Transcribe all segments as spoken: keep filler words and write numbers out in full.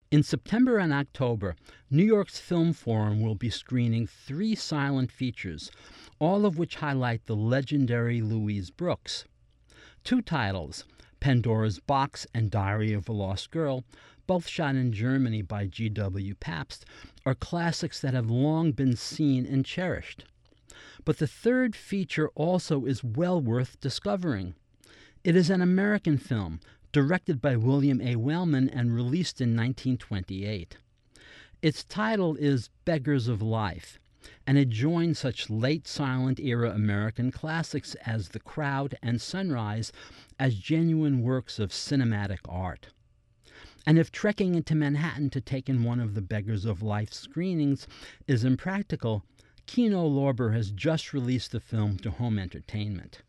In September and October, New York's Film Forum will be screening three silent features, all of which highlight the legendary Louise Brooks. Two titles, Pandora's Box and Diary of a Lost Girl, both shot in Germany by G W Pabst, are classics that have long been seen and cherished. But the third feature also is well worth discovering. It is an American film, directed by William A. Wellman and released in nineteen twenty-eight. Its title is Beggars of Life, and it joins such late silent-era American classics as The Crowd and Sunrise as genuine works of cinematic art. And if trekking into Manhattan to take in one of the Beggars of Life screenings is impractical, Kino Lorber has just released the film to home entertainment.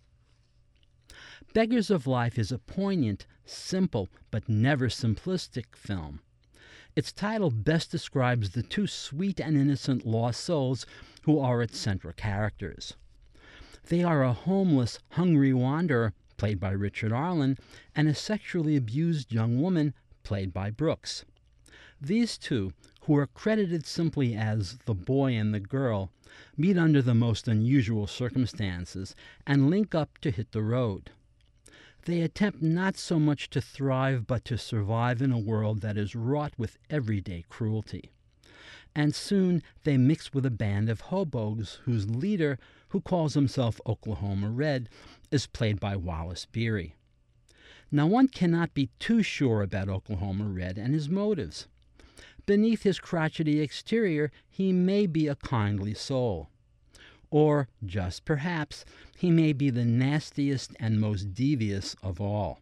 Beggars of Life is a poignant, simple, but never simplistic film. Its title best describes the two sweet and innocent lost souls who are its central characters. They are a homeless, hungry wanderer, played by Richard Arlen, and a sexually abused young woman, played by Brooks. These two, who are credited simply as the boy and the girl, meet under the most unusual circumstances and link up to hit the road. They attempt not so much to thrive but to survive in a world that is wrought with everyday cruelty. And soon they mix with a band of hobos whose leader, who calls himself Oklahoma Red, is played by Wallace Beery. Now one cannot be too sure about Oklahoma Red and his motives. Beneath his crotchety exterior, he may be a kindly soul. Or, just perhaps, he may be the nastiest and most devious of all.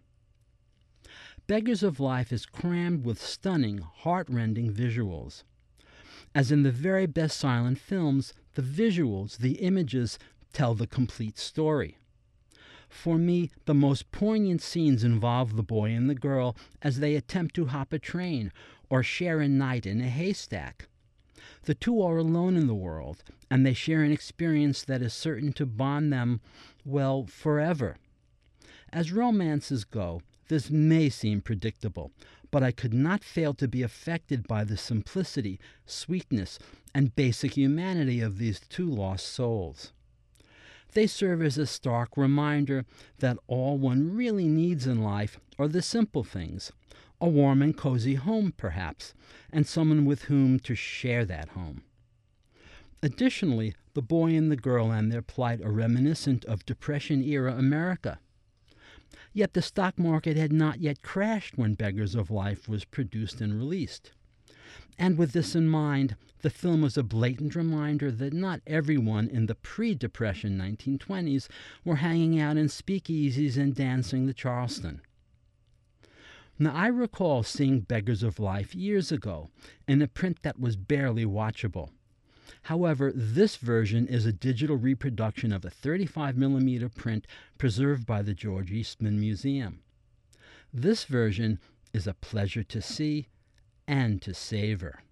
Beggars of Life is crammed with stunning, heart-rending visuals. As in the very best silent films, the visuals, the images, tell the complete story. For me, the most poignant scenes involve the boy and the girl as they attempt to hop a train or share a night in a haystack. The two are alone in the world, and they share an experience that is certain to bond them, well, forever. As romances go, this may seem predictable, but I could not fail to be affected by the simplicity, sweetness, and basic humanity of these two lost souls. They serve as a stark reminder that all one really needs in life are the simple things, a warm and cozy home, perhaps, and someone with whom to share that home. Additionally, the boy and the girl and their plight are reminiscent of Depression-era America. Yet the stock market had not yet crashed when Beggars of Life was produced and released. And with this in mind, the film is a blatant reminder that not everyone in the pre-Depression nineteen twenties were hanging out in speakeasies and dancing the Charleston. Now, I recall seeing Beggars of Life years ago in a print that was barely watchable. However, this version is a digital reproduction of a thirty-five millimeter print preserved by the George Eastman Museum. This version is a pleasure to see and to savor.